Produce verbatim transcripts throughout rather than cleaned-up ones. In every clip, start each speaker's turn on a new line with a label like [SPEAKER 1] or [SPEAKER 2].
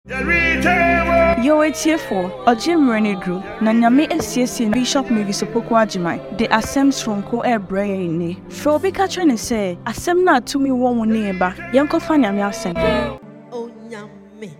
[SPEAKER 1] Yo, it's here for a Jim Renedru, Nanyame S C S Bishop Megisopoko Ajimai, the Assems from Ko Air Brain. Frobi Catching say, Assem na to me one neighbor, Yanko Fanyami Assem.
[SPEAKER 2] Oh, Yame.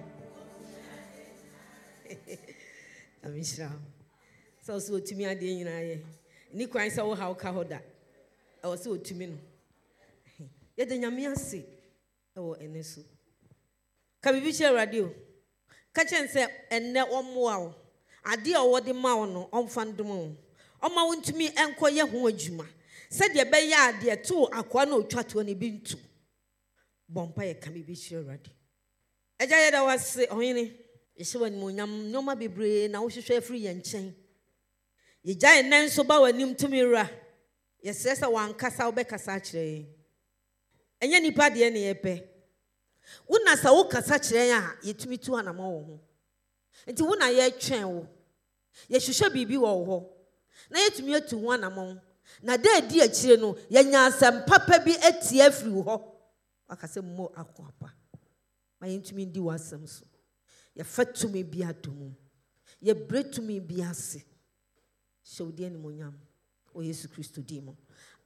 [SPEAKER 2] Amisha. So, so to me, I didn't. Nico, I saw how Kahoda. I was so to me. Yet the Yamia say, oh, and so. Kabibicha radio. Catching say, and net one more. I dear what the mound on Fandumon. On my own to me, and Koya Huajuma. Said your bayard, dear two, Aquano chat when he been to. Bompire Kabibicha radio. A jayada was say, oh, any. It's when Munam no ma be brave, now she share free and chain. Ye giant nan so bow and nim to me ra. Yes, says a one castle beca sache. And any party any epe. Wuna sa wo kasa ya yetumi tu anama wo ho enti wuna ye twen wo ye hwehwe bibi wo ho na yetumi atu ho anama na da di akire no ye nya asem papa bi atie afiri ho akase mo akwapa ma yentumi ndi wasem so ye fatumi bi adomu ye bretumi bi ase shewde ani monyam o Yesu Kristo di mo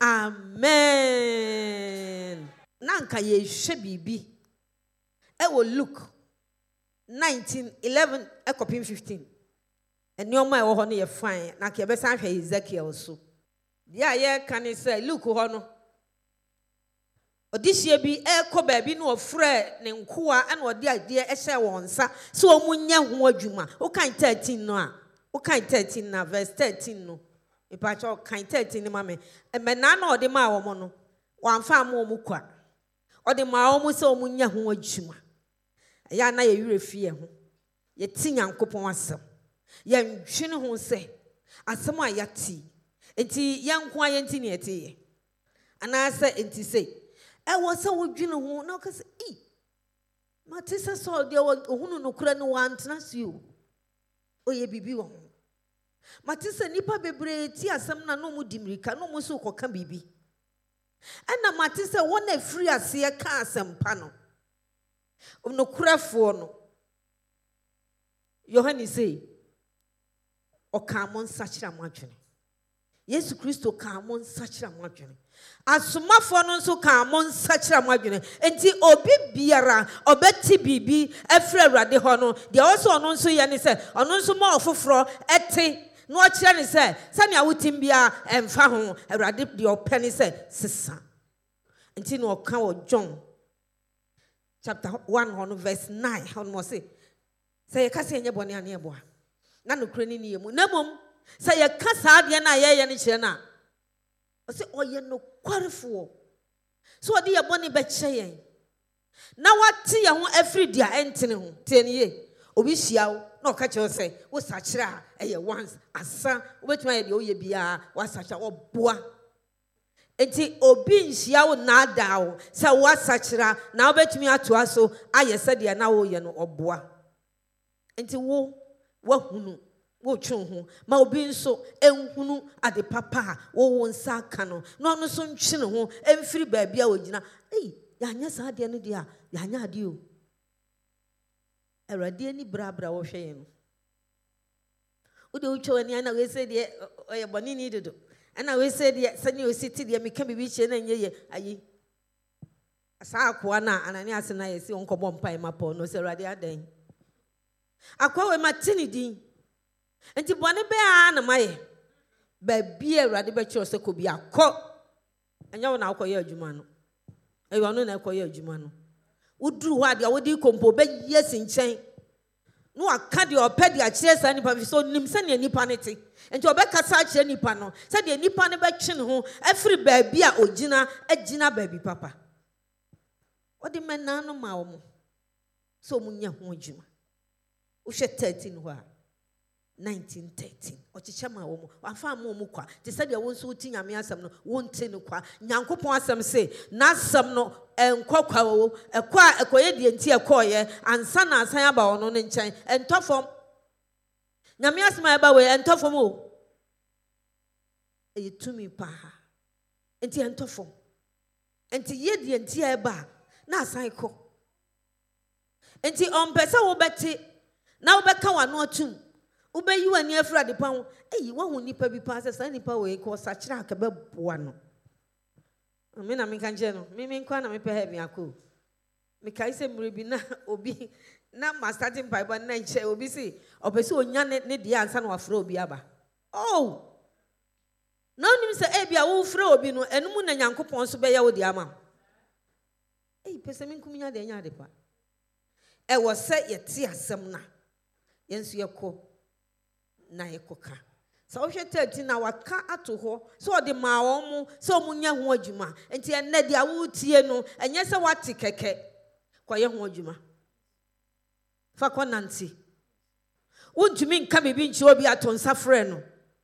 [SPEAKER 2] amen nanka ye hwe bibi I will look nineteen, eleven, I copy fifteen. And your my honey a fine, like your best answer Ezekiel so. Yeah, yeah, can you say, look, honor. Or this year be a cobaby no fred, named Kua, and what the idea a share one, sir. So, Munya Wajuma, who kind thirteen no, who kind thirteen na verse thirteen no. If I talk kind thirteen, mammy, and Manano or the Maomono, one farm more mukwa. Or the Maomo so Munya Wajuma. Ya na ye refie ho ye ti Nyankopon asem ye nhwene ho se asem a yati enti ye nko a ye nti ne ete ye ana se enti se e wo se wo dwene ho na ka se e ma te se so de ohunu no kura no wantena se o o ye bibi wo ho ma te se nipa bebre ti asem na no mu dimirika no mu so koka bibi ana ma te se wo na free ase ye ka asem pa no no crafo no Yohani say o kamon sachira mwadwene Yesu Kristo kamon sachira mwadwene asomafo no nso kamon sachira mwadwene enti obi biara obeti bibi efre awrade ho no de also ono nso ye ne se ono nso ma ofoforo ete no o kire ne se sane awotim bia emfa ho awrade de opene se sesa enti no ka wo John chapter one, verse nine. How must say? Say, you can't say any bonny and boy. None of cranny near Munamum. Say, you can't say, Diana, ye, and Chena. I say, oh, you're no quarrel. So, dear bonny bet saying. Now, what tea I want every dear entering ten year. Obishia, no catch your say, was such a once, a son, which my dear be was such a boy. Enti obi nhia wo na dawo se wo sachira na obetumi ato aso aye se de na wo ye no oboa enti wo wahunu wo twon ho ma obi nso enhunu ade papa wo wo nsa aka no no no so ntwene ho emfiri ba bia ogina eh ya nya sa de no de a ya nya ade o erade ani brabra wo hwe ye no wo de wo twani na we se de oye boni ni dodo. And I will say, Senor City, the American Bibiche, and ye, aye. A Saquana, and I asked, and I see Uncle Bompire, my poor, no, sir, radia day. I call him Martinity. And to Bonnie Bear, and my baby, radibachos could be a cock. And you now call your Jumano. I will not call your Jumano. Would do what you would do compo, but yes, in chain. No, I can't your petty a chess and if so nimsani any panity. And to Becca such any panel. Said the Nippon baction home, every baby or Gina, a Gina baby papa. What the man nano maumo? So munya hojima. Ushe thirteen wa nineteen thirteen. Or Chichama omo, or far more muqua. They said they won't suiting a measam no, won't tenuqua. Nyanko Possum say, not some no. And quack a qua a coedian tea coye and sana sayaba on in chain and toffom Namias my bawe and toffomo. A to me pa and tea and toffom and tea yedi and tea ba na psycho Enti on pesa wo beti na wo beka wano atum. Wo be yi wani afra de pa ho. Eh wo hu nipa bi pa se sa nipa we ko sa kira aka be boa no. Me na me kan je no. Me me kwa na me pe ha bi akọ. Me kai se mure bi na obi na ma starting bible na nche obi si opese onya ne ne dia ansa na wafra obi aba. Oh. Na onim se e bia wo fra obi no enum na Nyankopon so be ya wo di ama. Eh pese me nkuminya de nya de pa. E wo se ye ti asem na. Yensu ye ko na ye koka. Sa wo hwete ati na waka ato ho so ode ma wo mu so mu nya ho adwuma. Enti enne dia wo tie no enye se wate keke kwaye ho adwuma. Fa kwa nanti. Untumi nka bibi nchi obi atonsa frɛ no.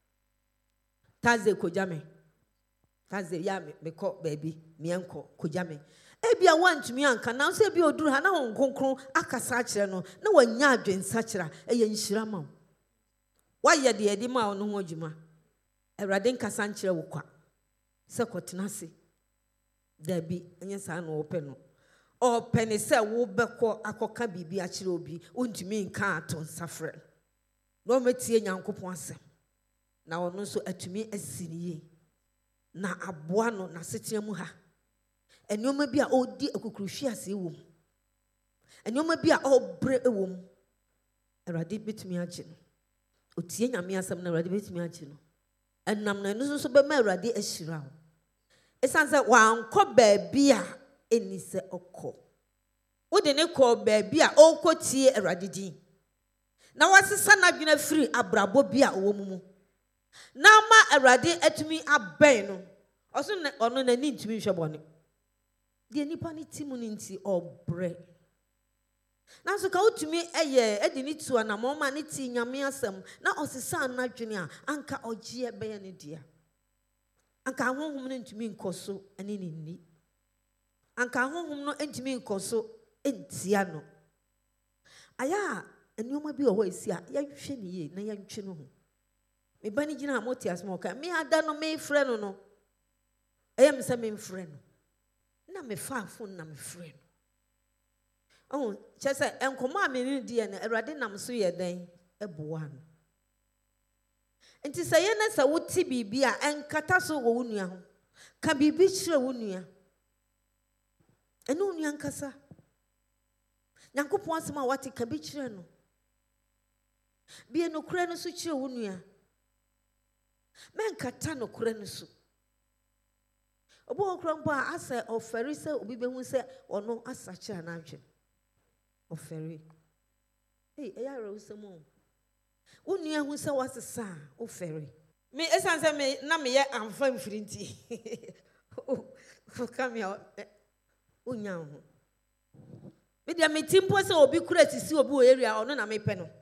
[SPEAKER 2] Taze kojame. Taze ya me mekɔ baby mienko kojame. Ebia wantumi anka na so ebia oduru ha na hon konkron akasa akyerɛ no na wanya adwensa kyerɛ eye nhyira ma wo. Wayɛ de edi ma wo no ho adwuma. Awurade nkasa nkyerɛ wo kwa. Sɛ kɔtena se. Dabi enye saa no wo pɛ no. O pene se wo beko akoka bibi akyere obi untumi nka aton safre no metie Nyankopon asem na ono so atumi asiniye na aboa no na setia mu ha enioma bi a odi akukuruhwi ase wom enioma bi a obre ewom Awurade betumi agye no otie Nyame asem na Awurade betumi agye no enam na eno so be ma Awurade ahyira wo esanse wa ankɔ baabi a eni se okɔ wode ne kɔ baabi a ɔnkɔtie Awurade din na wasesa na dwena firi abrabɔ bi a ɔwɔ mu na ma Awurade atumi abɛn no ɔso ɔno na ni ntumi hwɛ bɔne de nipa ne timu ne nti ɔbrɛ na so ka wotumi ɛyɛ ɛde ne tu ana ma ne ti Nyame asɛm na ɔsesa na dwene a anka ɔgye ɛbɛyɛ ne dia anka honhom ne ntumi nkɔ so ane ne ni anka honhom no ntumi nkɔ so entia no aya enioma bi oho esi a yɛhwɛ ne ye na yɛntwe no ho me ba ni gina amotias mo ka me ada no me frɛ no no ɛyɛ me sɛ me frɛ no na me fa phone na me frɛ no oh kyɛ sɛ enkɔma me ne die na Awurade nam so yɛ den ɛboa no enti sɛ yɛ na sɛ wote bibi a enkata so wo nua ho ka bibi kyerɛ wo nua enu nua nkasa Nyankopon asɛm a wate ka bi kyerɛ no bie no kura no so kyerɛ wo nua menkata no kura no so obo okra mpo a asa oferi sɛ obi behu sɛ ɔno asa kyerɛ na adwe oferi hey eya re usem o wo nua hu sɛ wasesa oferi me esan sɛ me na me yɛ amfa mfiri nti o come here unya ho me dia me timpo se obi kura sisi obi o area ono na me pɛ no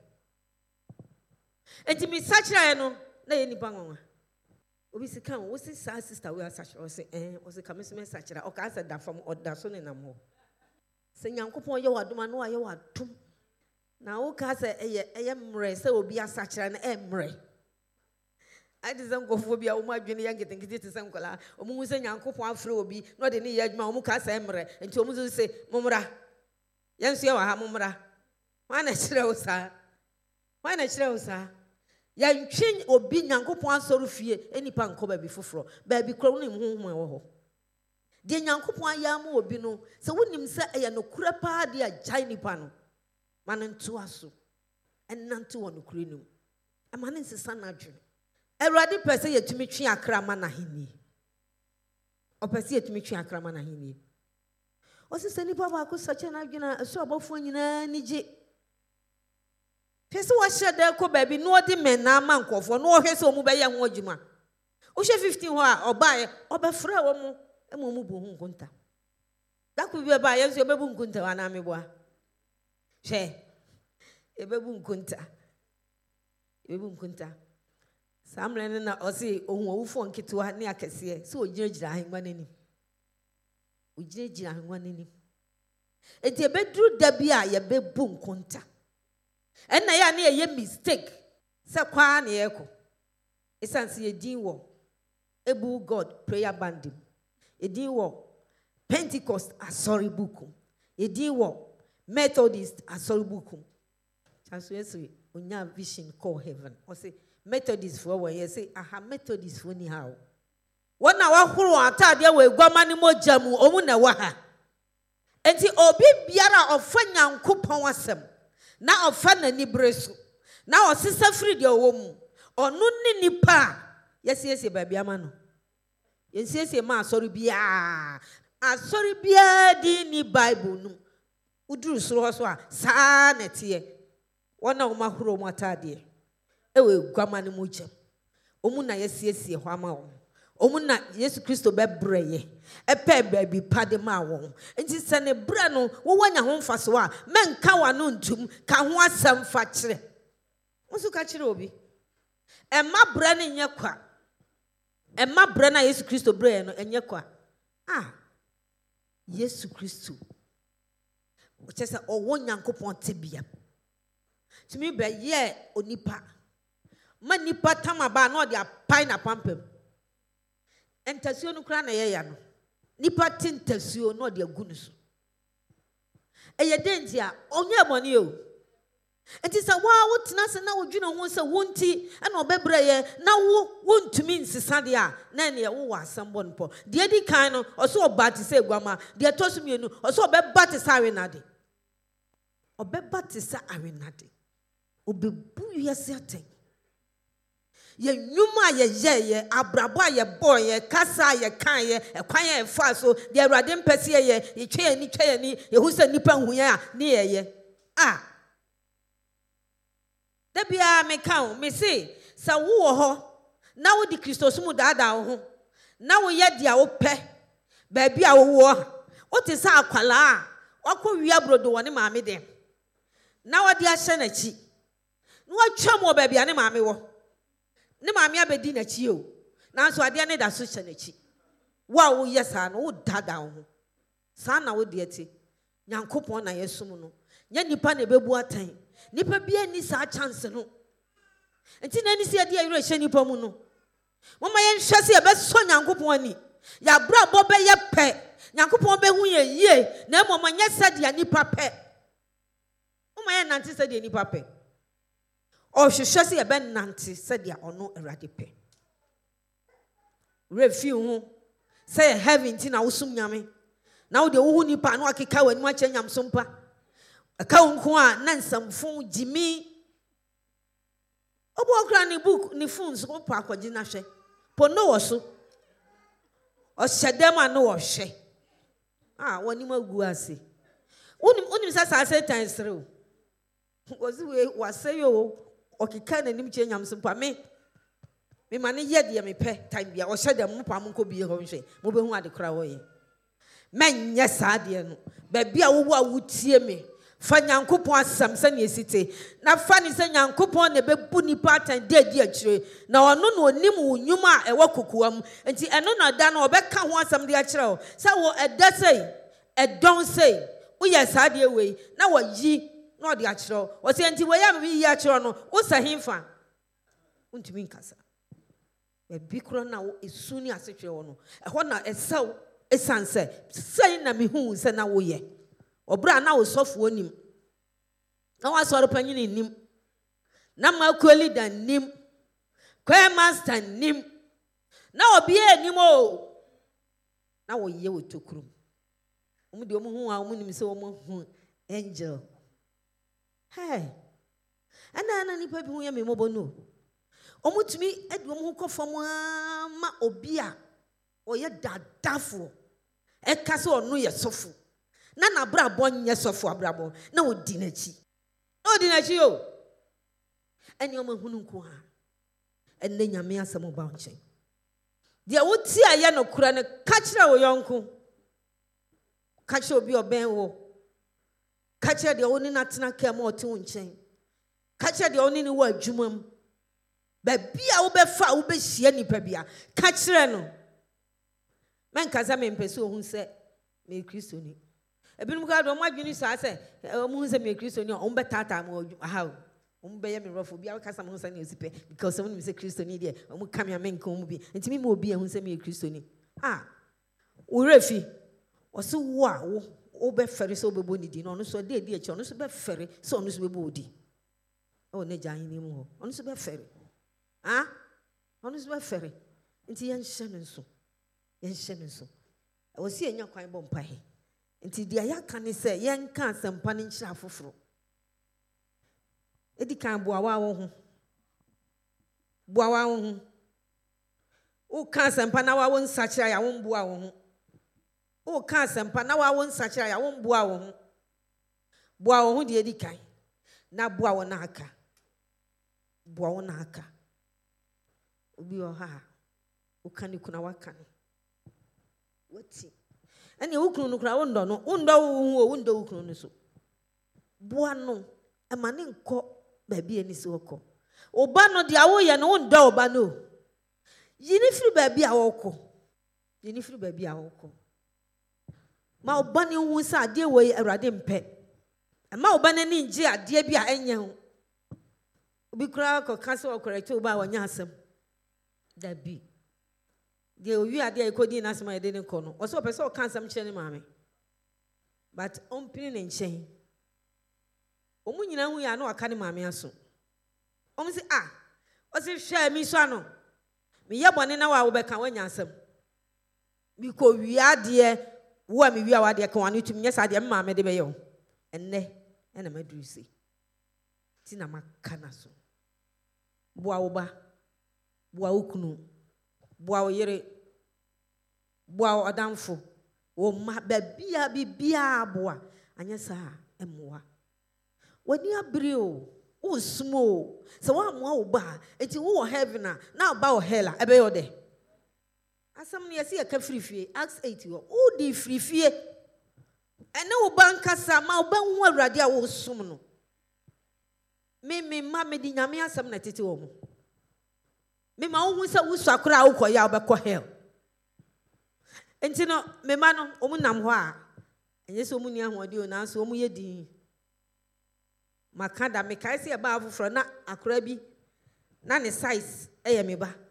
[SPEAKER 2] enti me sachira no na ye nipa nwanwa obi sika wo si sa sister we sachira o se eh o se kame se me sachira o ka asa da fam o da so ne nam ho se Nyankopon ye wadoma no aye wadom na wo ka se eye eye mre se obi asachira na e mre ade zan gofo bia o mu adwene ya ngetenkete te san kola o mu se Nyankopon afre obi no de ne ye adwuma o mu ka se mre enti o mu so se momra yensu ye wa ha momra wa na kire wo sa wa na kire wo sa ya ntwe obi Nyankopon asoro fie enipa nko ba bi foforo ba bi kro ne honhom e wo ho de Nyankopon ayama obi no se wonim se eye no kura pa de agya nipa no man nto aso enante wo no kura nim amane nsesa na adwene Awurade pese yetumi twe akra ma na heni o pese yetumi twe akra ma na heni o se se nipa ba ko sache na adwene so abofo nyina nige pese wo hye de ko ba bi no odi men na ma nkofo no o hwe se o mu be ye ho adwuma o hwe fifteen ho a obae obefra wo mu emu mu bu hu nkunta da ku bi ba ye so bebu nkunta wa na meboa hwe e bebu nkunta e bebu nkunta samle na osi ohun awufo nketewa ne akese se ogiragira ahengwa nani ogiragira ahengwa nani enti ebeduru da bia ye bebu nkunta enna ya na ye mistake se kwa na ye ko esanse ye din wo ebu God prayer band edin wo Pentecost asori book edin wo Methodist asoribukum. Chanso yesi onya vision call heaven. O say Methodist for when you say aha Methodist for ni how. Wona wa horo atade we guama ni mogya mu omu na wa ha. Enti obi biara ofa Nyankopon asem na ofa nani breso na osesa firi de owo mu onu ni nipa yesiesie ba bia ma no yesiesie ma asori bia asori bia di ni Bible no uduru soro so a saa na tie wona wo mahoro mu atade e we guama ni mogya omu na yesiesie ho ama wo omu na Yesu Kristo be breye epe baby pade ma won enti se ne bra no wo wanya ho mfaso a menka wa no ntum ka ho asem fa kire wosu ka kire obi emma bra ne nye kwa emma bra na Yesu Kristo breye no enye kwa ah Yesu Kristo o chese o wo Nyankopon tebia timi be ye onipa ma nipa tamaba na o dia pai na pampem entasuo no kra na ye ya no nipa tintasuo no de agu no so eye denti a onye boni o enti sa wa wotena se na wodwuna ho se wonti na obebre ye na wo wontumi nsisa de a na ne wo wasambo npo de edi kan no oso obati se guama de tosumienu oso obebati sa awenade obebati sa awenade obebu yesi aten ye nyuma ye ye ye abrabo ye boy ye kasa ye kan ye ekwan ye fa so de awrade mpese ye ye twe ye ni twe ye ni ye hu se nipa hu ye a ne ye ye ah da bia me kan me se sa wo ho na wo di Kristo sumu daada wo ho na wo ye dia wo pe ba bia wo wo wo te sa akwala a wakọ wi abrodo woni maame de na wo di ahye na chi no atwa mo ba bia ne maame wo ne maame abedi na chi o nanso ade ne da so hye na chi wa wo yesa no wo dada ho sa na wo de ati Nyankopon na yesum no nya nipa na bebu atan nipa bia ni sa chance no enti na ni se ade ayiro hye nipa mu no mama ye nhwe se ye be so Nyankopon ani ya bra bo be ye pe Nyankopon be hu ye yie na mama nya se de nipa pe mama ye nante se de nipa pe o hwehwe se ye be nante se de ono awrade pe refi hu say heaven ti na wosum nyame na wo de wo hu nipa na akeka wani ma kyanyam sompa aka wonko a na nsamfo jimi obo okra ni book ni phones ko pa akwaji na hwe po no wo so o hyedem a no wo hwe ah woni magu ase unim unim sa sa satan sere ozi we wasey o okeka na nim kyanyam sompa me me mane ye de me pe time bia o hyedem mo pa mo ko bi ho hwe mo be hu ade kra wo ye menye sa de no ba bia wo wo a wutie me fa Nyankopon asam se na esite na fa ni se Nyankopon na bebu nipa atan de di akire na ono no onim wonyuma a ewa kokoam enti eno na da na obeka ho asam de akire o sa wo eda sei edon sei wo ye sa de we na wo yi na ode akire o se enti we ya me yi akire no wo sa himfa untumi nkasa e bikro na wo esuni asetwe wo no e ho na esaw esanse sei na me hu se na wo ye obra na wo sofo onim na wa soro panyini nim na ma kweli dan nim kwa master nim na obi anim o na wo ye wo tokrum omu de omu hu a omu nim se omu hu angel hey ana ana nipa bi hu ya memobo no omu tumi edi omu hu kofom ma obi a oye dadafo e ka se onu ye sofo na na brabo nye sofo abrabo na odi na chi odi na chi o eni o mahunu nko ha enne nyame asem ba nchen dia woti aye no kura ne ka kire wo yonko ka kire obi oben wo ka kire dia woni na tena ka ma ote wo nchen ka kire dia woni ni wo adwumam ba bia wo be fa wo be hie nipa bia ka kire no men kaza me mpese ohun se me Kristo ni ebinum ka do mo adwini sa se mo hu se me Kristo ni o mbe tata mo ha o mbe ye me rofo bia ka sa mo hu se ni osipe because mo ni se Kristo ni de o mo kam ya men kan mo bi enti mi mo bi hu se me Kristo ni ah wo refi o se wo a wo obe ferry so be bonidi no so de de eche no so be ferry so no so be bodi o ne jan ni mu ono so be ferry ah ono so be ferry nti yen hye ne nso yen hye ne nso o si enya kwan bo mpa he nti dia ya kan ni se yen kan sempa ne nhyira foforo edi kan bo awa wo ho bo awa wo ho o kan sempa na wa wo nsakira ya wo mbo awo ho o kan sempa na wa wo nsakira ya wo mbo awo ho bo awo ho de edi kan na bo awo na aka bo awo na aka obi o ha o kan ni kuna wa kan wati ene wo kunu no kura wo ndo no wo ndo wo wo ndo wo kunu no so bo ano e ma ne nko ba bi ani so ko oba no de awo ye no wo ndo oba no yini firi ba bi awo ko yini firi ba bi awo ko ma oba ne hu sa ade wo awrade mpe e ma oba ne ni nje ade bi a enye ho obi kura ko kase wo correct oba wanya asem da bi de owi ade e kodi na asem ade ne ko no o so pese o kan asem kire ne maame but on pin ne nchen omu nyina hu ya na aka ne maame aso omu si ah o si hwe mi so ano me ye bone na wa wo be kan wanya asem bi ko wi ade wo mi wi awade kan wanu tum nyesa ade maame de be yo enne ena maduru si ti na maka na so boa wo ba boa wo kunu boa wo yere boa wo adamfo wo ma ba bia bibia boa anya sa emwa wani abiri o wo sumo se wa mo wo ba enti wo heaven na na ba wo hell ebe yo de asam ne yesi ka frifie acts eight wo o di frifie ene wo banka sa ma wo ba hu awrade a wo sum no me me ma me di nyame asam na tete wo mo me ma wo hu sa wo su akora wo koya wo be ko hell enti no me ma no o mu nam ho a enye so mu ni ahode o na so o mu ye din makada me kai se ba afufro na akora bi na ne size eye me ba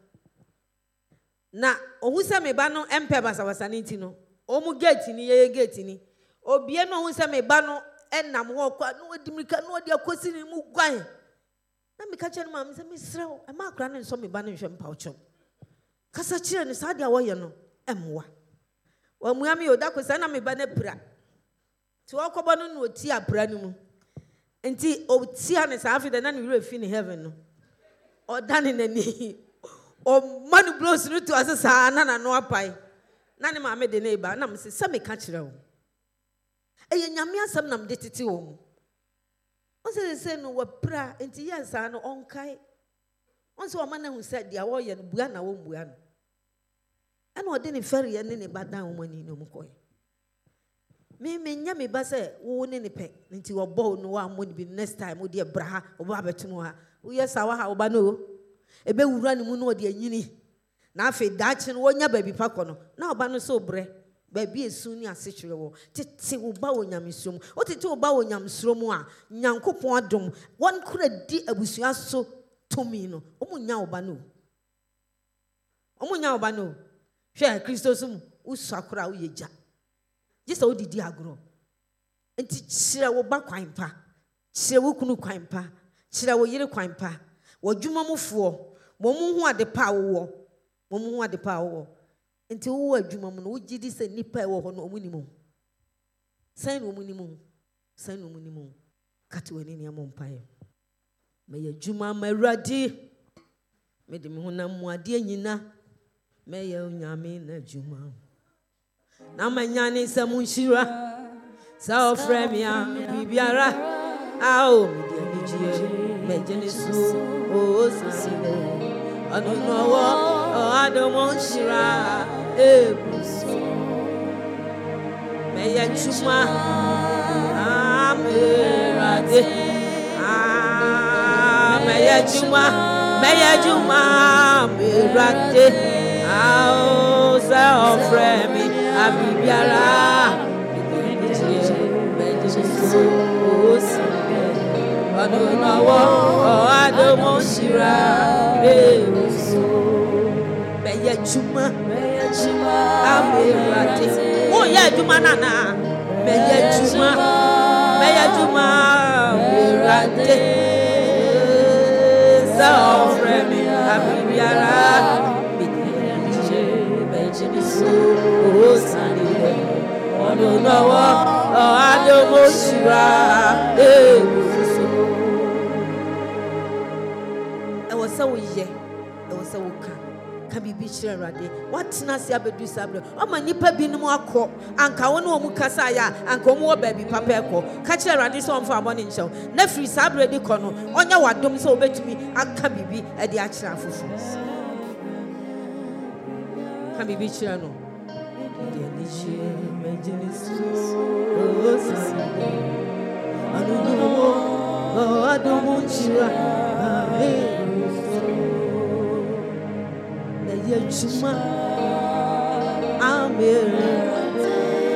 [SPEAKER 2] na ohu se me ba no empe basa basa ni ti no o mu gate ni ye gate ni obie no ohu se me ba no enam ho kwa no odimrika no odi akosi ni mu gwan na me ka che no mam se me srew e ma akora ne so me ba no hwe mpa ochom kasa kire ni sa dia wo ye no emwa wa mu ami odakosa na me ba na pira ti wo kobo no no oti apra ni mu enti o tia ne sa afi de na ne wura fi ni heaven no o dane nani o manu blows no to asesa na na no apai na ne maame de na iba na me se se me ka kire wo eye nyame asem na me de tete wo mu o se se no wa pra enti yensa no onkai on se o ma na hu se dia wo ye no bua na wo bua no ana o de ne fere ye ne ne badan wo mani no mu koy me me nya me ba se wo ne ne pe nti wo bo no wa mo bi next time wo de bra wo ba betumo ha wo yesa wa ha wo ba no ebe wura ne mu no de anyini na afi dachi no wo nya ba bi pa ko no na wo ba no so bre ba bi esu ni ase kire wo tete wo ba wo nyamesrom wo tete wo ba wo nyamesrom a nyankopon adom won kura di abusua so tomi no wo mu nya wo ba no wo mu nya wo ba no hwe Kristo sum wo sakura wo yeja Jisa wo didi agro enti kire wo ba kwan pa kire wo kunu kwan pa kire wo yire kwan pa wo dwuma mufo mo mu hu ade pa wo mo mu hu ade pa wo enti wo adwuma mu no wo gidi se nipa wo ho no omunimu san no omunimu san no omunimu kati wani ne mo mpae me ye dwuma maradi me de me hu na mu ade nyina me ye onyame na dwuma na manyane samunshira sa ofremia bibiara ao media nijie mejenisu o sasile anu nowo o adomonshira ebuso meya chuma amerade ah meya chuma meya chuma amerade ao sa ofremia abibiara nijie mejenisu o sasile anu nowo o adomonshira ebuso meya chuma meya chuma amerade o ya juma nana Meyajuma, Meyajuma, Mirade, Zafremi, Abibiara, Bidje, Bejibisu, Osani, Ononawa, Adomoshira, eh. I was so ye, I was so kind. Can be bitchy already. What Nasi Abedu Sabre? Oh, my nipper be no more co, and Kawono Mukasaya, and Como baby Papeco. Catch her and this one for a morning show. Nefri Sabre de Cono, on your what don't so bet to me, and can be at the actual fools. Can be bitchy or no? I don't know. Oh, I don't want you. Yejuma Amere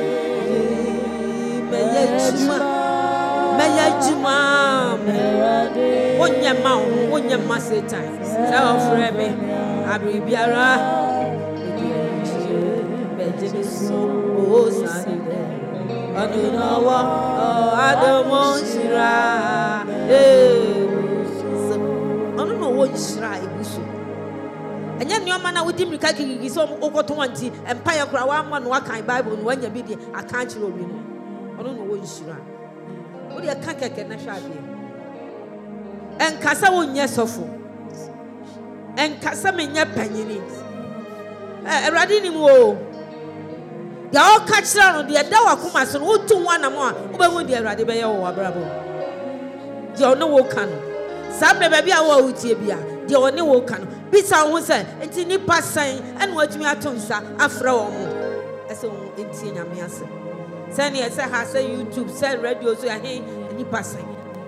[SPEAKER 2] Meyejuma Meyejuma Onya ma onya ma Satan self me abribiara Bejibisu Osani Adunawa Adomonshira eh so I don't know what shira ibusu. And yet, your man, I would dimly calculate some over twenty and Paya Krawa, one kind Bible, and when you be there, I can't show you. I don't know what you should. What do you can't get a national? And Casa won't yes of and Casa may yet penny. A radini mo. They all catch down the Adawa Kumas and would to one more, but would they rather be our bravo? You know what can. Some baby I will tibia, the only one can. Pizza won't say, and Tini pass saying, and what me at Tonsa, Afro. As so in Tina Miasa. Send yes, I have say YouTube, send radio, so I hate any passing.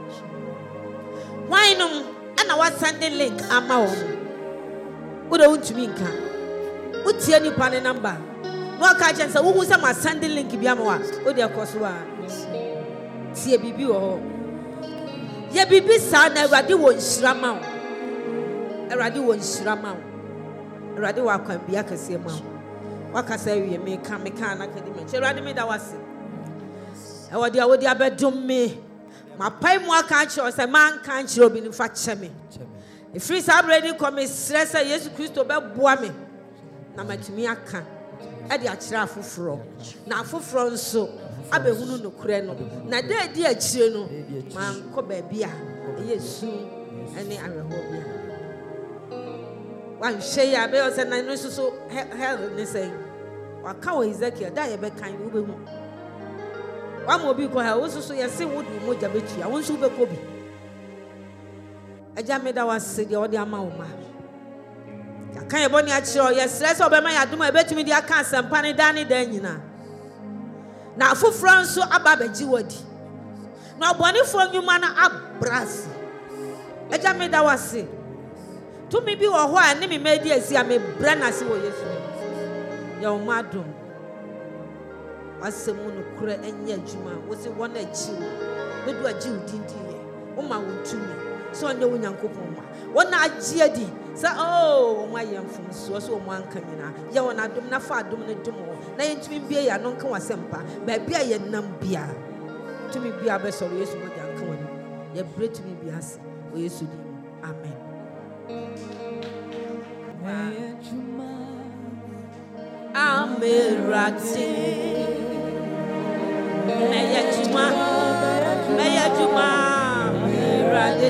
[SPEAKER 2] Why no? And I was sending link, I'm out. What don't you mean? What's any panel number? No catch and say, who was my sending link? Biamoa, oh, dear Coswa. See a baby or ye baby son, never do one shramau. A radio one shramau. A radio walk and be a casema. What I say, you may come, can academy. She rather me that was it. I would dear, would dear bedroom me. My pie more can't show us a man can't show me in fact. Me. If he's already come, stress, yes, Christo, but boy. Na matumi aka e de akira foforo na foforo nso abehunu no kure no na de de akire no man ko ba bia yesu ene areho bia wan hwe ya be o se na no so hell ne say waka wo Ezekiel da ye be kan wo be hu wa mo bi ko ha wo so so ye se wo du moja betu ya wo nso be ko bi aja me da wase de wo de ama wo ma. Can you bonny at your yes, let's obey my aduma, I bet me the accounts and panny danny denina. Now for France, so ababe jiwadi. Now bonny from you manner up brass. Eja me that was say. To me be or why, and me made ye see I may brand as you yes. Your madam. I say mono cre and ye juma was it one a Jew. We do a Jew dinty. Oh my would to me. So I know when young couple. One night, Giadi. Say, oh, my young from so so one coming out. You and I do not far doing it tomorrow. Now, to me, be a non come semper, but be a numbia. To me, be a best of yes, what young coming. You bread to me be us, or you should. Amen. Amen. Ratty. May I juma, may I juma, Ratty.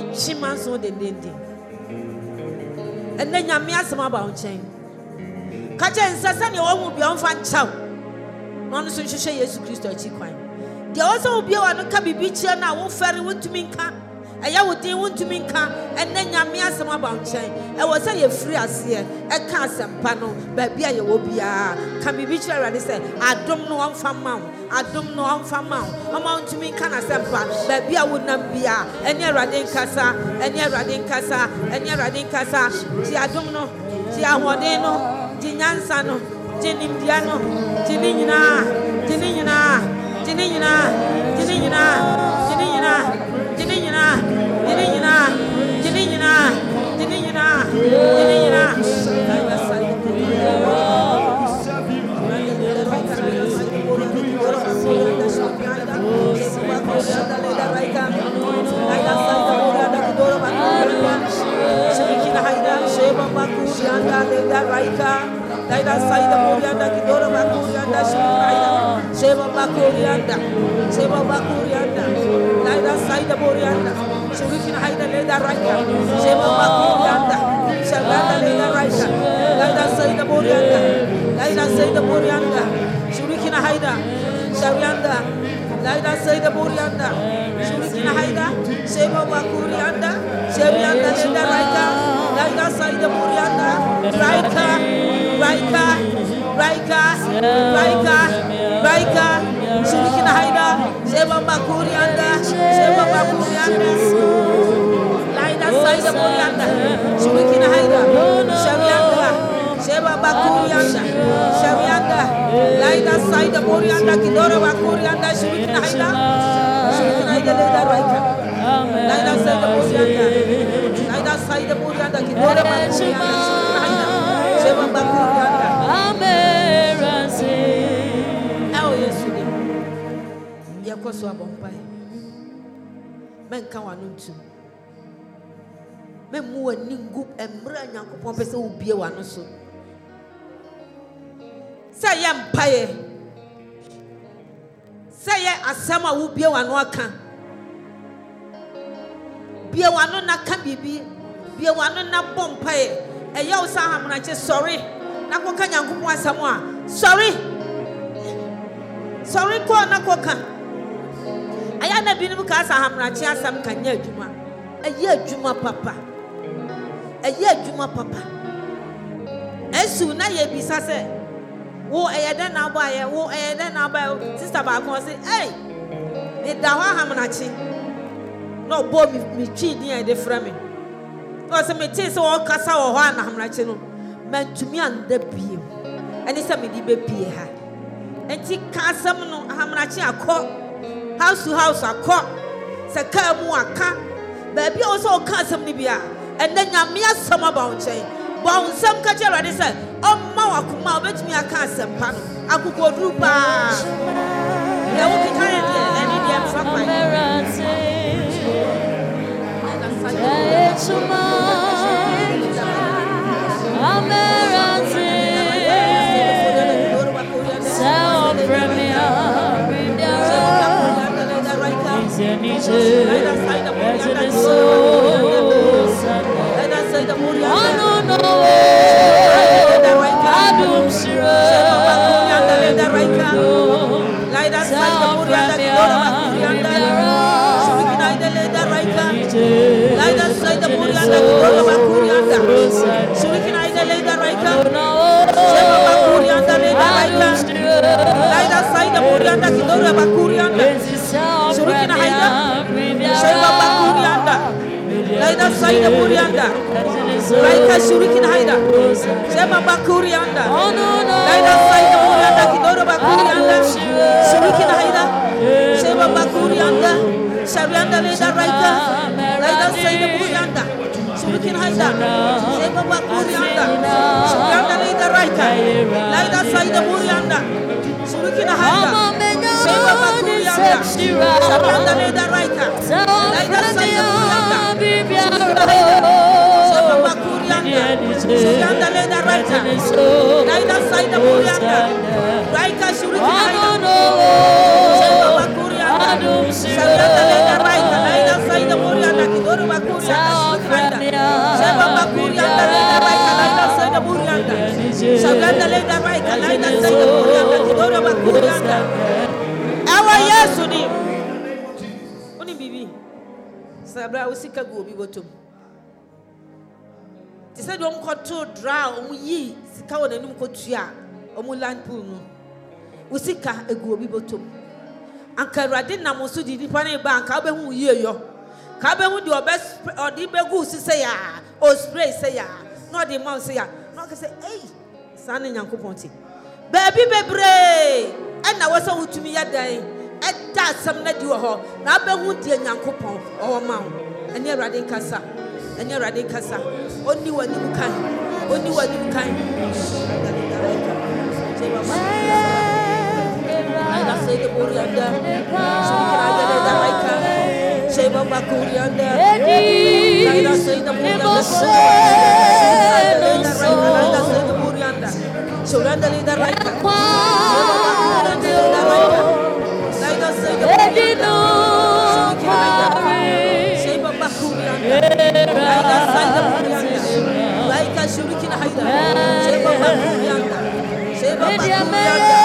[SPEAKER 2] And then you may ask about chain. Kaja nsasa ne wo mu bia onfa nchaw. No no so hwehwe Yesu Kristo achi kwan. De also bia wa no ka bibi chia na wo fere wontumi nka. Eya wo din wontumi nka. Enne nyame asem aba nchen. E wo say ye free ase e ka asempa no ba bia ye wo bia. Ka bibi chia rade say adom no onfa ma wo. Adom no onfa ma wo. Oma wontumi nka na asempa ba bia wo nam bia. Enne rade nkasa, enne rade nkasa, enne rade nkasa. Ti adom no, ti ahode no, ti nyansa no. Jinimdiano, Jininina, Jininina, Jininina, Jininina, Jininina, Jininina, Jininina, Jininina, Jininina, Jininina. Laida saida murianda kidora bakurianda shiraida sheba bakurianda sheba bakurianda laida saida murianda shurikin haida laida raika sheba bakurianda shaba laida raika laida saida murianda laida saida murianda shurikin haida shabianda laida saida murianda shurikin haida sheba bakurianda shabianda laida raika laida saida murianda raika Raika, Raika, Raika, Raika, Shurikina Haida, Sheba Bakurianda, Sheba Bakurianda, Laida Saida Burianda, Shurikina Haida, Shabianda, Sheba Bakurianda, Shabianda, Laida Saida Burianda, Kidora Bakurianda, Shurikina Haida, Shurikina Haida, Laida Raika, Laida Saida Burianda, Laida Saida Burianda, Kidora Bakurianda, Shurikina Haida. Oh, yes, you did. Yakoso abompai. Men kan wanu ntu. Men mu ani ngu emra Nyankopon pese obie wanu so. Say ye mpaye. Say ye asama wo bie wanu aka. Bie wanu na ka bibi. Bie wanu na bompaye. Eya usa hamrache sorry. Nakoka Nyankopon asamo a. Sorry. Sorry ko nakoka. Aya na binu ka asa hamrache asam kanya adwuma. Eya adwuma papa. Eya adwuma papa. Esu na ye bisa se wo eya den na ba ye wo eya den na ba sister ba kon say hey me da wa hamrache. No bo mi mi twi din e de fra me. O se me ti se wo kasa wo ho ana hamrache no. Mantumi anda biem. Ani se me di be pie ha. Enti kasam no hamrache akọ house to house akọ. Se ka mu aka. Ba bia o se o kasam ni bia. Enda nyame asam aba wo nchen. Ba unsam ka je rade se o ma wakoma obetumi aka asam pa no. Akukoduru pa. Ya wo kika ye de eni de mfa kwan. Laida saida burianda, Raika shurikin haida, Shema bakurianda, Laida saida burianda, Kidoro bakurianda, shurikin haida, Shema bakurianda, Shabianda Laida Raika, Laida saida burianda, shurikin haida, Shema bakurianda, Shabianda Laida Raika, Laida saida burianda, shurikin haida, Shema bakurianda, Shabianda Laida Raika, Laida saida burianda. Shurianda Leda Raika, Laida Saida Burianda, Raika Shurianda, Sheba Bakurianda, Shurianda Leda Raika, Laida Saida Burianda, Kidoro Bakurianda, Sheba Bakurianda Leda Raika, Laida Saida Burianda, Shurianda Our yes, Uni. Uni Bibi. Sabra, we seek a go be bottom. They said, don't control drown, ye, Sikawa and Nukotia, or Mulan Punu. We seek a go be bottom. Uncle Radina Mosudi, the Pane Bank, I'll be who you. Kabe would your best or the begu say ya or spray say ya, not the mouth say ya. Not to say, hey, son in Uncle Ponty. Baby, baby, and I was out to me a day, and that's some net you are. Now, be would dear Uncle Pon or mount, and you're riding Cassa, and you're riding Cassa. Only one you can, only one you can. I say the Burianda, Sheba Bakurianda, I say the Burianda, Surrender the right. Sheba Bakurianda, like a shurikin hider, Sheba Bakurianda, Sheba Bakurianda.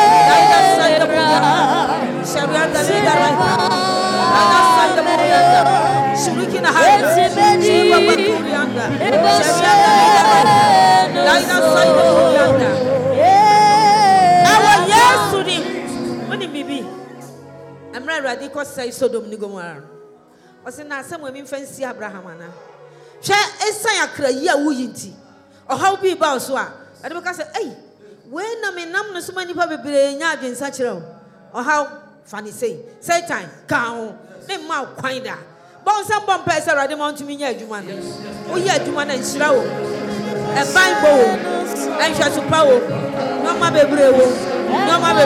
[SPEAKER 2] Shabanda Liga Raika, Lana Sanda Murianda, Shurikina Haida, Shiva Bakurianda, Shabanda Liga Raika, Lana Sanda Murianda. Our yes to him. When he be, I'm not ready to say Sodom Nigomar. Was in some women fancy Abrahamana. Share a sayakra ya wuyinti, or how be Bauswa. I don't say, hey. When I'm in number so many people be in such a or how funny say, say time, cow, name mouth quinder. Bon some bomb person are the mount to me, Juman. Oh, yeah, Juman and Shrow, and Bible, and shall to power. No, my baby, no, my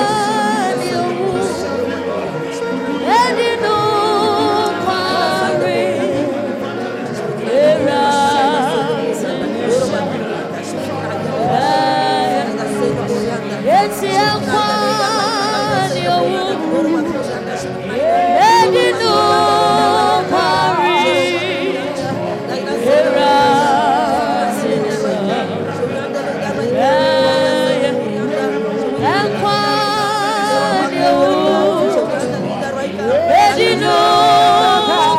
[SPEAKER 3] It's your one, your woman. And you know, Paris, and one, your woman. And you know,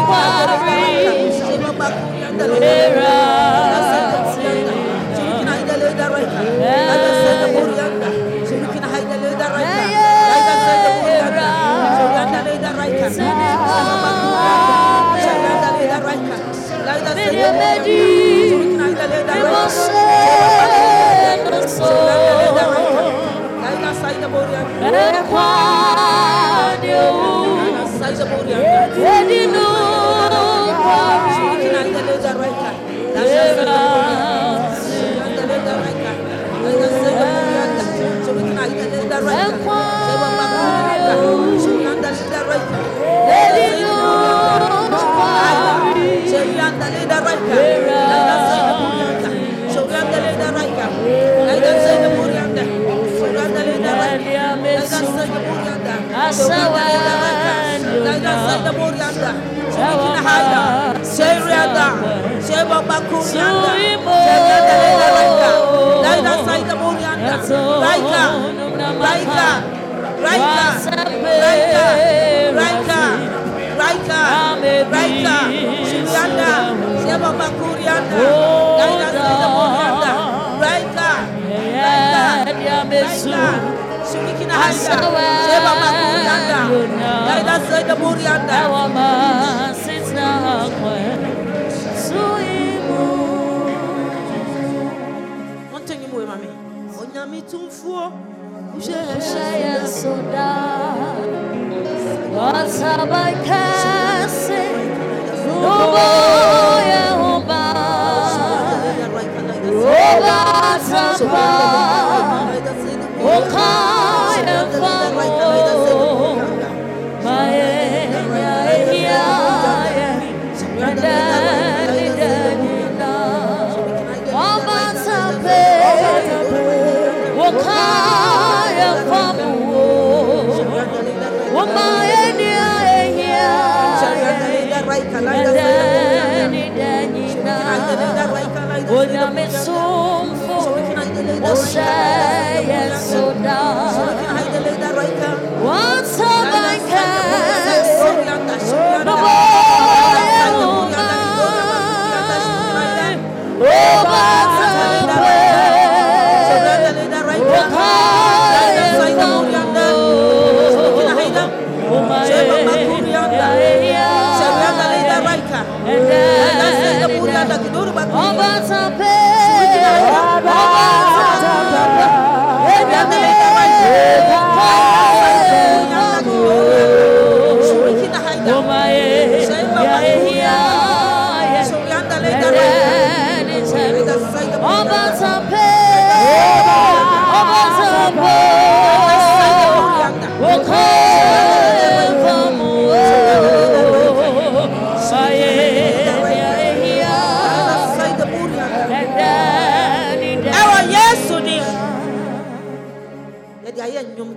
[SPEAKER 3] Osa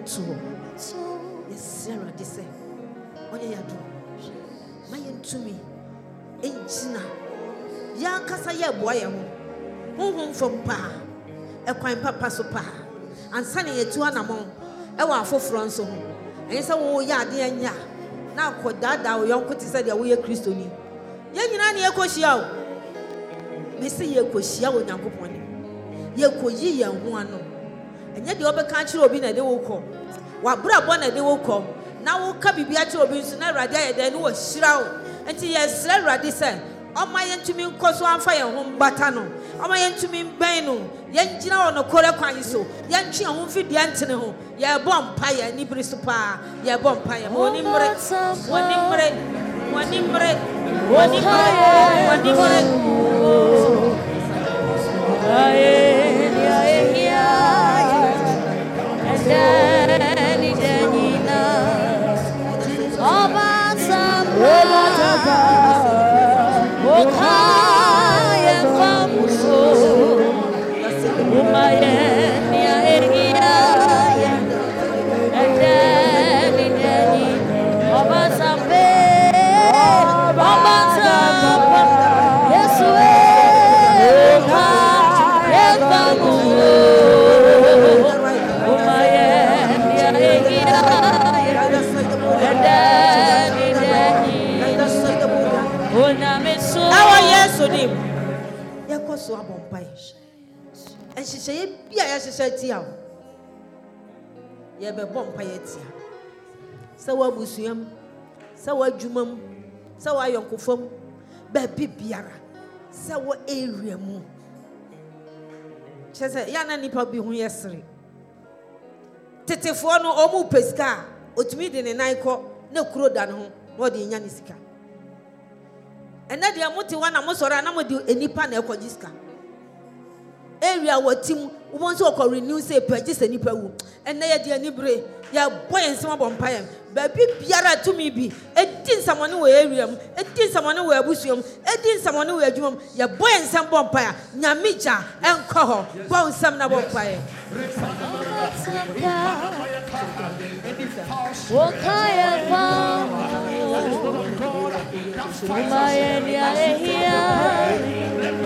[SPEAKER 2] to. Yes, Sarah, this say, what you do? My to me, ain't China. Young Casaya boy, home from Pa, a quine papa so pa, and sunny a two and among, a one for France. And so, oh, ya, dear, ya. Now, could that thou young could say that we are Christian. Young Nani, a cochiao. Mister Yakoshia, young company. Yakoyi, and one. And yet the other country will be a day will call. What brought one a day will call. Now, will come be at your business, Radia, then was shroud. And she has said, Raddy said, oh, my end to me, cause one fire home batano. Oh, my end to me, Beno. Yan Gina on a color quaniso. Yan Chia won't feed the Antino. Ya bomb pie, Nibrisupa. Ya bomb pie. One imbre, one imbre, one imbre, one imbre, one imbre. And then it and she said, yeah, she said, yeah, yeah, but bomb pietia. So what museum, so what jumum, so I uncle from baby biara, so what area moon. She said, Yana nipa be who yesterday. Tetefono omu pesca, utmid in a naiko, no crow than home, what the Yanisika. And that the amuti one amos or anamo do any pan ecojiska. Area what team wants to renew say purchase any pew. And they are the anibre, ya boy and some bumpire. Baby Piara to me be a tin someone who area, a tin someone who wear busium, a tin someone who wear jum, ya boy and some bumpire, Nyamicha and Coho, bound some bumpire. What I found. My area here.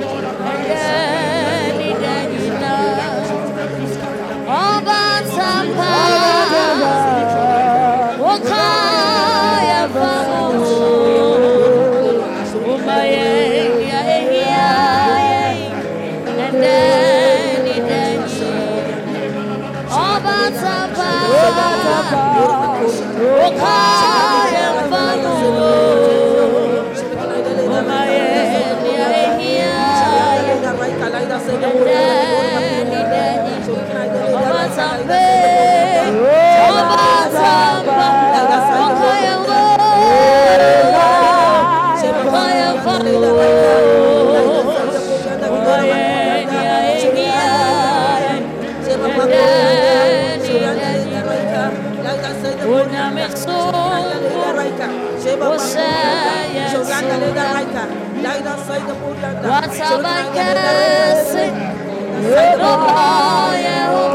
[SPEAKER 2] What's up, I can't say, oh,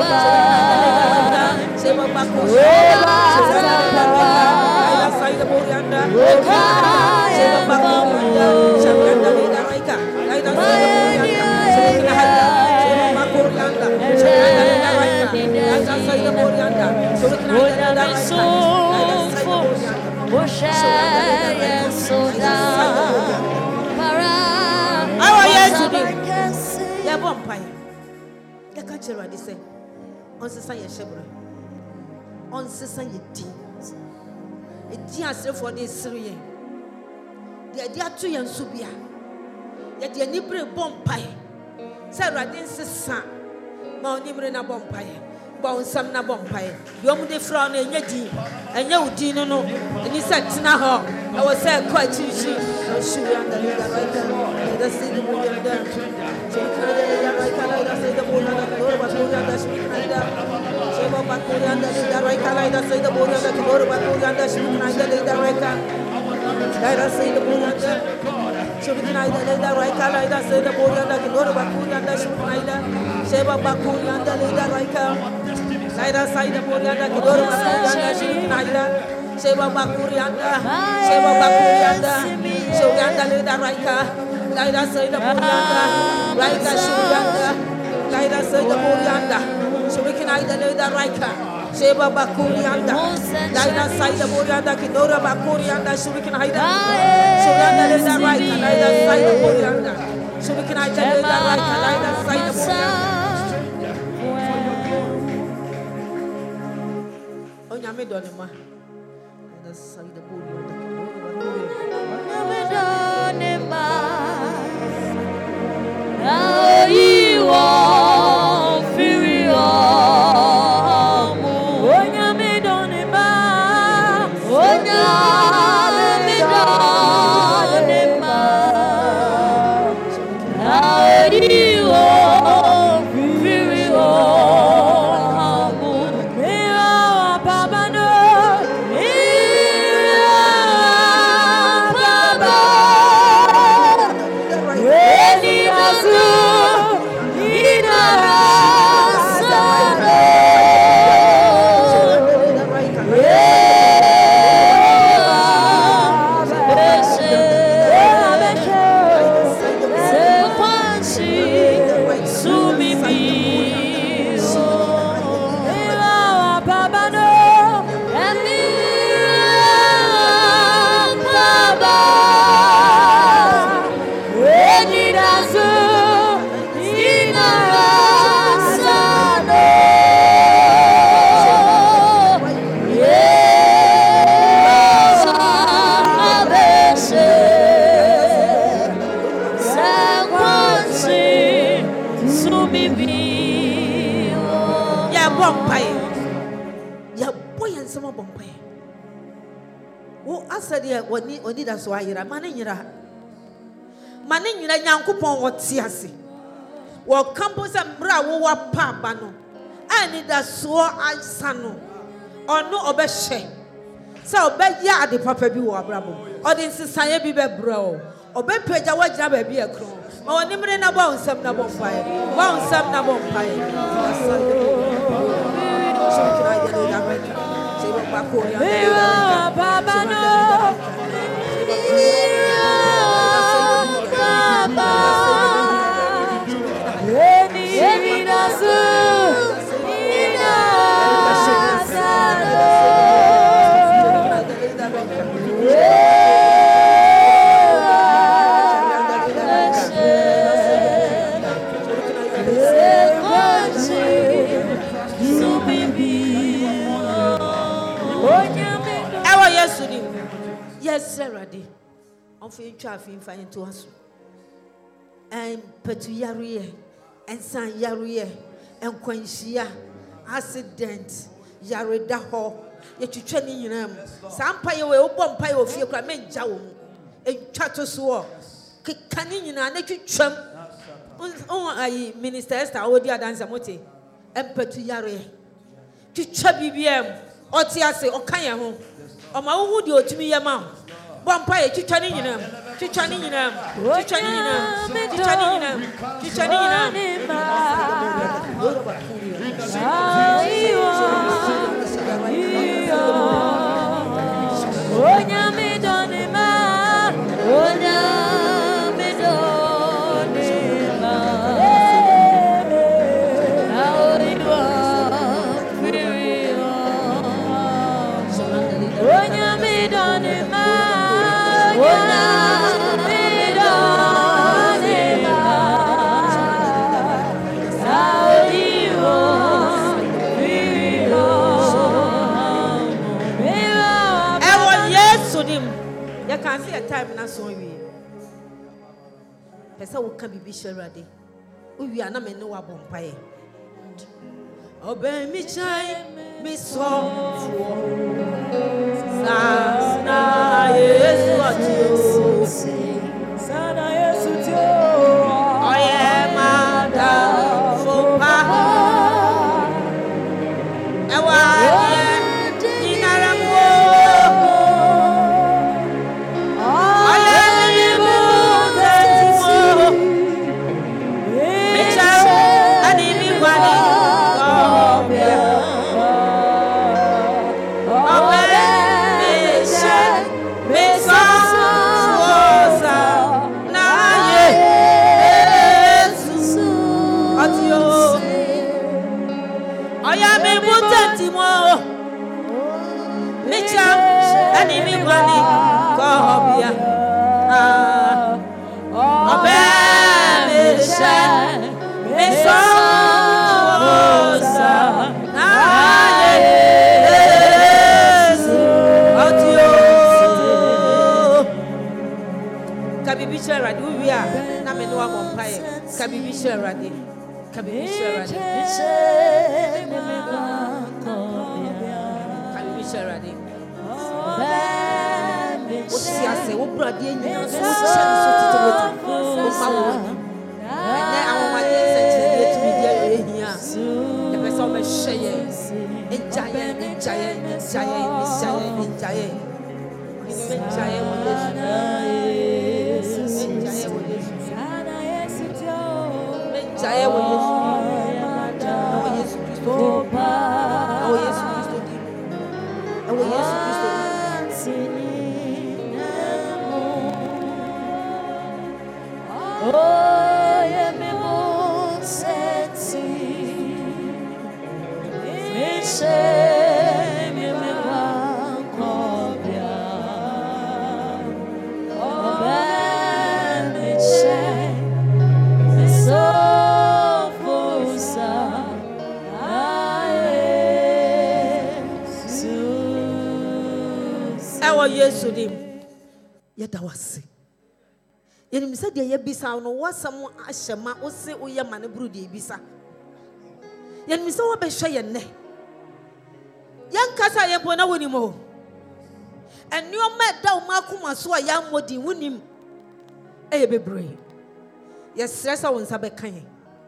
[SPEAKER 2] on Sisa Yeshebre, on Sisa Yeti, a dear self for this Syrian. The idea to Yan Subia, yet the Nibre bomb pie. Sarah didn't say, Mount Nimrena bomb pie, bound some na bomb pie. You own the frown and Yeti, and you dino no, and he said, Tinaho, I was said quite easy. I'm sure I'm the leader right there. Let's see the movie there. Laida Saida Borianda, Kidoro Bakurianda, Shirikinaida, Sheba Bakurianda, Sheba Bakurianda, Shurianda Lida Raika, Laida Saida Borianda, Raika Shurianda, Laida Saida Borianda, Shurikinaida Lida Raika, Sheba Bakurianda, Laida Saida Borianda, Kidoro Bakurianda, Shurikinaida, Shurianda Lida Raika, Laida Saida Borianda, Shurikinaida Lida Raika, Laida Saida Borianda. Nyame dɔne ma na sai da bori da nyame dɔne ma ai wo firi o mo nyame dɔne ma nyame dɔne ma ai wo firi o Oni oni da so ayira mane nyira mane nyira nyankopon wote ase wo campus bra wo wa pa ba no ani da so ansa no ono obehye se obeya ade papa bi wo abrabo ode nsesaye bi be bra o obepeja wagira ba bi ekro ma woni mre na ba onsam na bo fae ba onsam na bo fae so kira ide da ba se bo ba ko ya baba no Yes, Saradi. On fait traffic fine to us. And Petu Yarie, and San Yarie, and Quenchia, accident, Yarida Ho, yet you training in them. Some pie away, open pie of your cramen jowl, a chatter swore, canning in a nature chum. Oh, I minister Esther, oh, dear Danzamote, and Petu Yarie. To chubby B M, or Tiase, or Kayamo. O ma wo di otumi yema bompa e twitwane nyinam twitwane nyinam twitwane nyinam twitwane nyinam twitwane nyinam onya me done ma onya me done ma can see a time na so we pesa wo ka bibi sherade o wi ana me ne wa bompae obe mi chai mi so fo sana yesu atio sana yesu tio oye mada fo pa ewa Granny, Cobia. Kabibi Sherrod, who we are, Namenoa Mompire, Kabibi Sherrod, Kabibi Sherrod, Kabibi Sherrod. What she has said, what brought the Indians, what she has said, and then our mother said to be there here. The person of Shea, in giant, in giant, in giant, in giant, in giant. Jaya wo Yesu. Wo Yesu Kristo. Wo Yesu Kristo. Wo Yesu Kristo. Oh, ye me mo senti. Me se me me wa kobia. Oh, ben me se. So Yesu dim yeda wase yenim se de ye bisa no wasam ahyema wo se wo ye mane buru de bisa yenim se wo be hwe ye ne yan kasa ye po na woni mo enyo ma da wo makoma so a ya modi wonim eye bebre ye stressa won sa be kan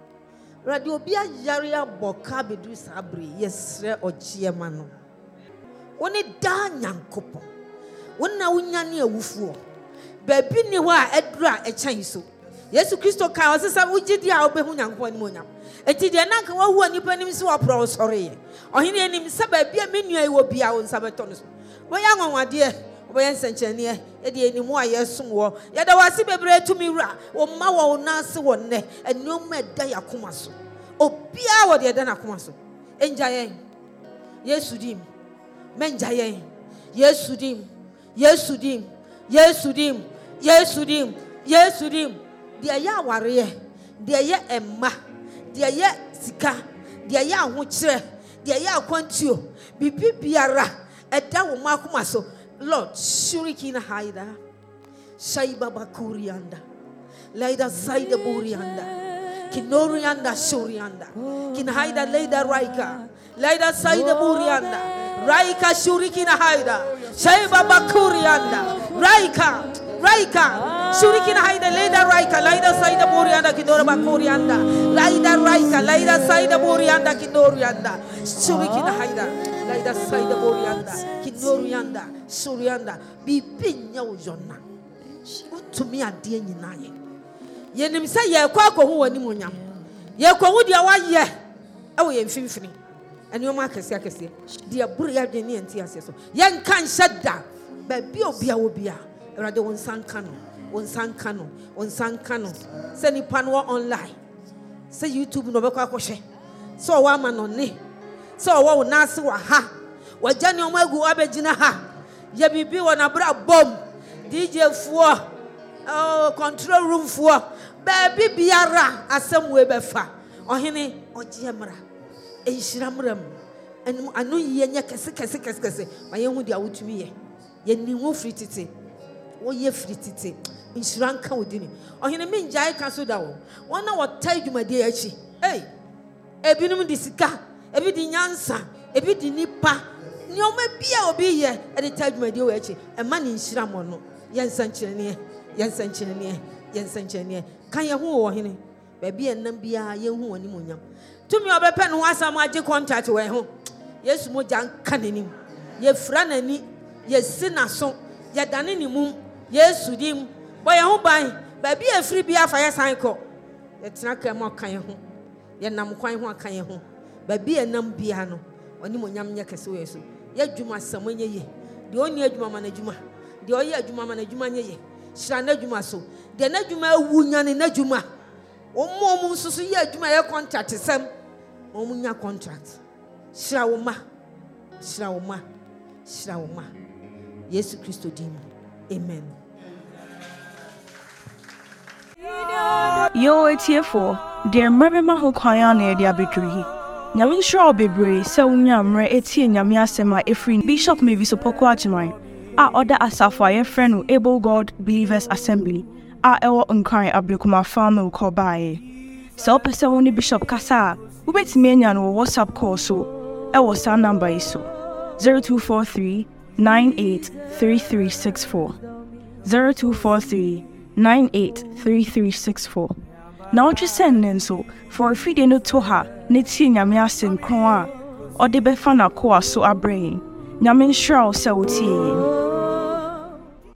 [SPEAKER 2] radio bia yare aboka bedu sabre ye sre ogie ma no woni da nyankopon wonna wunyane awufuo baabi ni ho a edura e kyan so Yesu Kristo ka osesa wugidi a obehu nyankopon ni monyam enti de nanka wa hu anipa nim se wa pro sore ye ohene nim se baabi a menua ewo bia wo nsa beto no so boya nwanwade oboya nsankyane e de enimu a yesom wo ye da wase bebre tumi wura wo ma wo na se wo ne enyom eda yakoma so obia wo de eda na koma so enjaye Yesu dim menjaye Yesu dim Yesu dim, Yesu dim, Yesu dim, Yesu dim. Dia ya ware, dia ya emma, dia ya sika, dia ya ahokyere, dia ya akwantuo, bibi biara eda wo makoma so. Lord, shurikina haida. Shaiba bakurianda. Laida zaida burianda. Kinorianda shurianda. Kin haida laida raika. Laida saida burianda. Raika shurikina haida. Shaiba bakurianda. Raika. Raika. Shurikina haida. Laida raika. Laida saida burianda. Kinora bakurianda. Laida raika. Laida saida burianda. Kinorianda. Shurikina haida. Laida saida burianda. Kinorianda. Shurianda. Bibinya ujona. Utumi adie nyinaye. Yenim se ye kwa akohu wani monyam. Ye kwahu dia wa ye. Ewo ye mfimfini. Ani o ma kese akese dia buru ya dwene enti ase so ye nkan hyeda ba bi obia obia erade won sanka no won sanka no won sanka no se nipa no online se YouTube no be kwa akohwe se o wa ma no ne se o wa wo na ase wa ha waja ne o ma gu abegina ha ye bibi wo na bra bom D J fuo oh control room fuo ba bi biara asem we be fa ohene ogie mra Eshiramram and I know ye nya kese kese kese kese my hu dia wotumi ye ye ni ho frititi wo ye frititi inshiranka wodini ohene me njai ka so da wo wona wo tai dwumade achi eh ebinum di sika ebi di nyansa ebi di nipa ni o ma bia obi ye e di tai dwumade wo achi e ma ni nshiramo no ye nsankyerene ye nsankyerene ye nsankyerene kan ye ho wo hene ba bia nam bia ye hu woni monyam tumi obepe no asam age contact we ho Yesu mo jan kanenim ye fra nani ye sinaso ye dane ni mum Yesu dim boye ho ban ba bia free bia fa ye san ko ye tena ka mo kan ye ho ye nam kwan ho kan ye ho ba bia nam bia no oni monyam nya kese we Yesu ye dwuma samanye ye de oni adwuma ma na dwuma de oye adwuma ma na dwuma nye ye hira na dwuma so de na dwuma awu nyane na dwuma omo omo nsusu ye adwuma ye contract sem omunya contract shira wo ma shira wo ma shira wo ma Yesu Kristo din mu. Amen.
[SPEAKER 1] Yo etiefo, dear mrema ho kwan na de abeduri. Nyame nshira obebre se wonya mre etie nyame asema efri Bishop Mavis Opoku Agyemang a order asafo aye friend no Able God Believers Assembly a ewo nkran ablekuma farm ko baaye. Se opese woni Bishop kasa wobetimi anya no WhatsApp call so ewo sa number iso zero two four three nine eight three three six four zero two four three nine eight three three six four. Now just send nenso for if you no to her ne tie nyame asem kron a ode be fa na ko aso abrain nyame nshira o se wotie.